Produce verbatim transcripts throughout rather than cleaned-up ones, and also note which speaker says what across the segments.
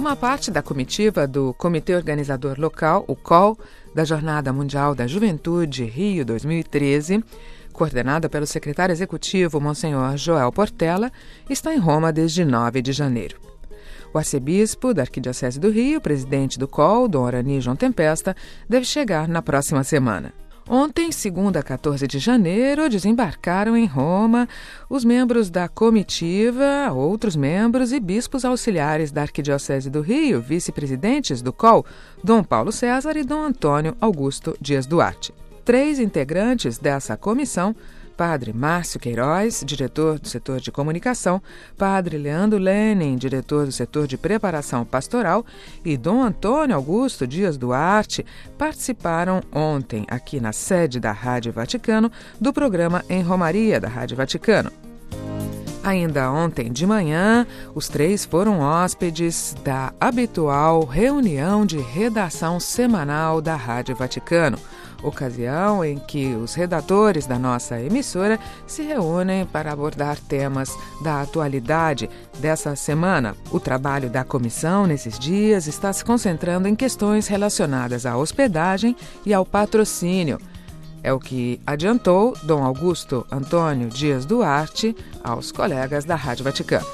Speaker 1: Uma parte da comitiva do Comitê Organizador Local, o C O L, da Jornada Mundial da Juventude Rio dois mil e treze, coordenada pelo secretário executivo Monsenhor Joel Portela, está em Roma desde nove de janeiro. O arcebispo da Arquidiocese do Rio, presidente do C O L, Dom Arani João Tempesta, deve chegar na próxima semana. Ontem, segunda, quatorze de janeiro, desembarcaram em Roma os membros da comitiva, outros membros e bispos auxiliares da Arquidiocese do Rio, vice-presidentes do C O L, Dom Paulo César e Dom Antônio Augusto Dias Duarte. Três integrantes dessa comissão, Padre Márcio Queiroz, diretor do setor de comunicação, Padre Leandro Lenin, diretor do setor de preparação pastoral, e Dom Antônio Augusto Dias Duarte, participaram ontem, aqui na sede da Rádio Vaticano, do programa Em Romaria da Rádio Vaticano. Ainda ontem de manhã, os três foram hóspedes da habitual reunião de redação semanal da Rádio Vaticano, ocasião em que os redatores da nossa emissora se reúnem para abordar temas da atualidade dessa semana. O trabalho da comissão nesses dias está se concentrando em questões relacionadas à hospedagem e ao patrocínio. É o que adiantou Dom Augusto Antônio Dias Duarte aos colegas da Rádio Vaticano.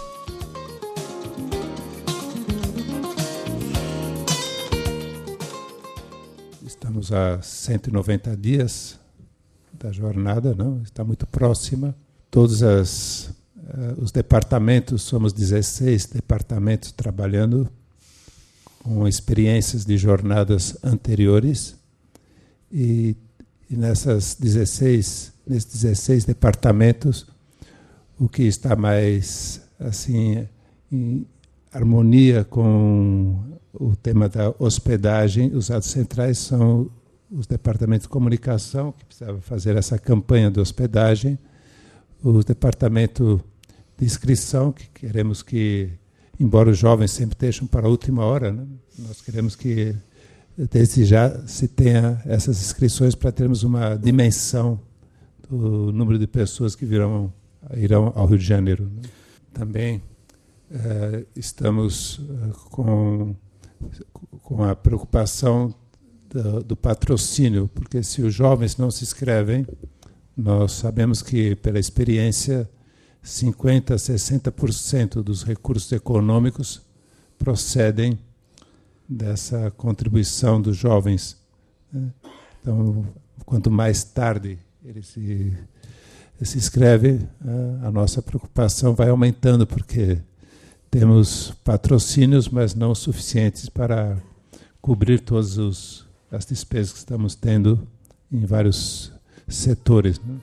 Speaker 2: Estamos a cento e noventa dias da jornada, não? Está muito próxima. Todos as, uh, os departamentos, somos dezesseis departamentos trabalhando com experiências de jornadas anteriores. E, e nessas dezesseis, nesses dezesseis departamentos, o que está mais assim, em harmonia com o tema da hospedagem, os atos centrais são os departamentos de comunicação, que precisava fazer essa campanha de hospedagem, o departamento de inscrição, que queremos que, embora os jovens sempre deixam para a última hora, né, nós queremos que, desde já, se tenha essas inscrições para termos uma dimensão do número de pessoas que virão, irão ao Rio de Janeiro. Né. Também uh, estamos uh, com... com a preocupação do, do patrocínio, porque se os jovens não se inscrevem, nós sabemos que, pela experiência, cinquenta por cento, sessenta por cento dos recursos econômicos procedem dessa contribuição dos jovens. Né? Então, quanto mais tarde eles se, se inscrevem, a nossa preocupação vai aumentando, porque temos patrocínios, mas não suficientes para cobrir todas os, as despesas que estamos tendo em vários setores. Né?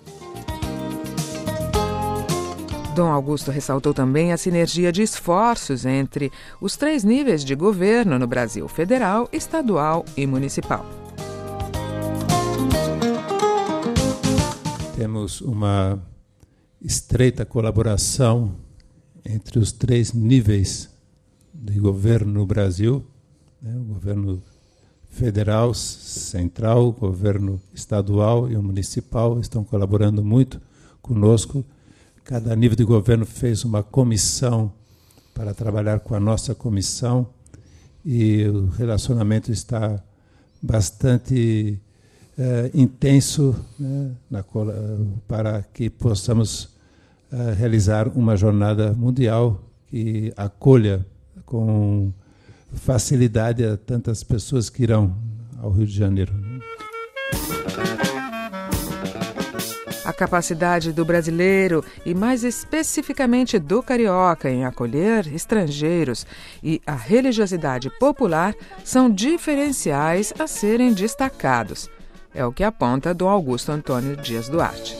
Speaker 1: Dom Augusto ressaltou também a sinergia de esforços entre os três níveis de governo no Brasil: federal, estadual e municipal.
Speaker 2: Temos uma estreita colaboração entre os três níveis de governo no Brasil, né, o governo federal, central, o governo estadual e o municipal estão colaborando muito conosco. Cada nível de governo fez uma comissão para trabalhar com a nossa comissão e o relacionamento está bastante eh, intenso, né, na, para que possamos Uh, realizar uma jornada mundial que acolha com facilidade a tantas pessoas que irão ao Rio de Janeiro.
Speaker 1: A capacidade do brasileiro, e mais especificamente do carioca, em acolher estrangeiros e a religiosidade popular são diferenciais a serem destacados. É o que aponta Dom Augusto Antônio Dias Duarte.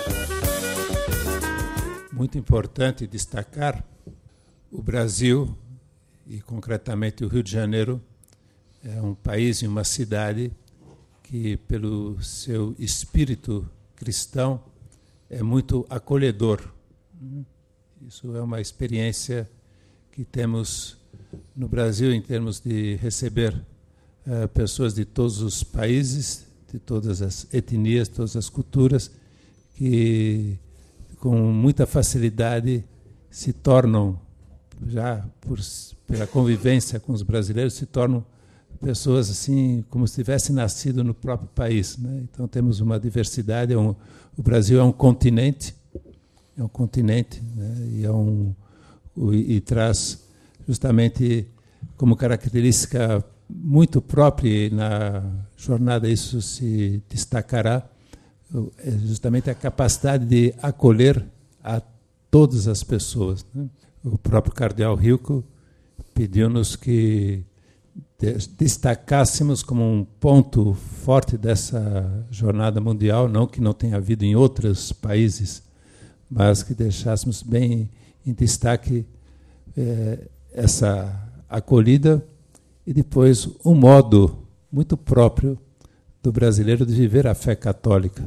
Speaker 2: Muito importante destacar o Brasil, e concretamente o Rio de Janeiro, é um país e uma cidade que, pelo seu espírito cristão, é muito acolhedor. Isso é uma experiência que temos no Brasil em termos de receber uh, pessoas de todos os países, de todas as etnias, todas as culturas, que com muita facilidade se tornam já por, pela convivência com os brasileiros, se tornam pessoas assim como se tivessem nascido no próprio país, né? Então temos uma diversidade. É um, o Brasil é um continente, é um continente, né? E, é um, e, e traz justamente como característica muito própria, e na jornada isso se destacará, é justamente a capacidade de acolher a todas as pessoas, né? O próprio cardeal Hilco pediu-nos que destacássemos como um ponto forte dessa jornada mundial, não que não tenha havido em outros países, mas que deixássemos bem em destaque eh, essa acolhida e depois um modo muito próprio do brasileiro de viver a fé católica.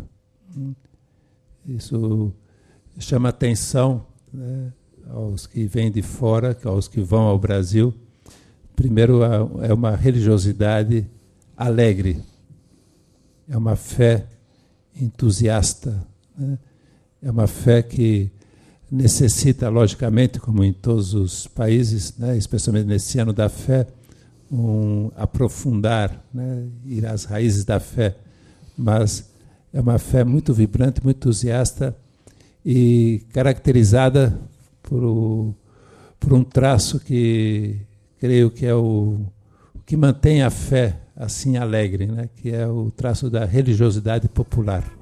Speaker 2: Isso chama atenção, né, aos que vêm de fora, aos que vão ao Brasil. Primeiro, é uma religiosidade alegre, é uma fé entusiasta, né? É uma fé que necessita, logicamente, como em todos os países, né, especialmente nesse ano da fé, um aprofundar, né, ir às raízes da fé, mas é uma fé muito vibrante, muito entusiasta e caracterizada por, o, por um traço que creio que é o, o que mantém a fé assim alegre, né? Que é o traço da religiosidade popular.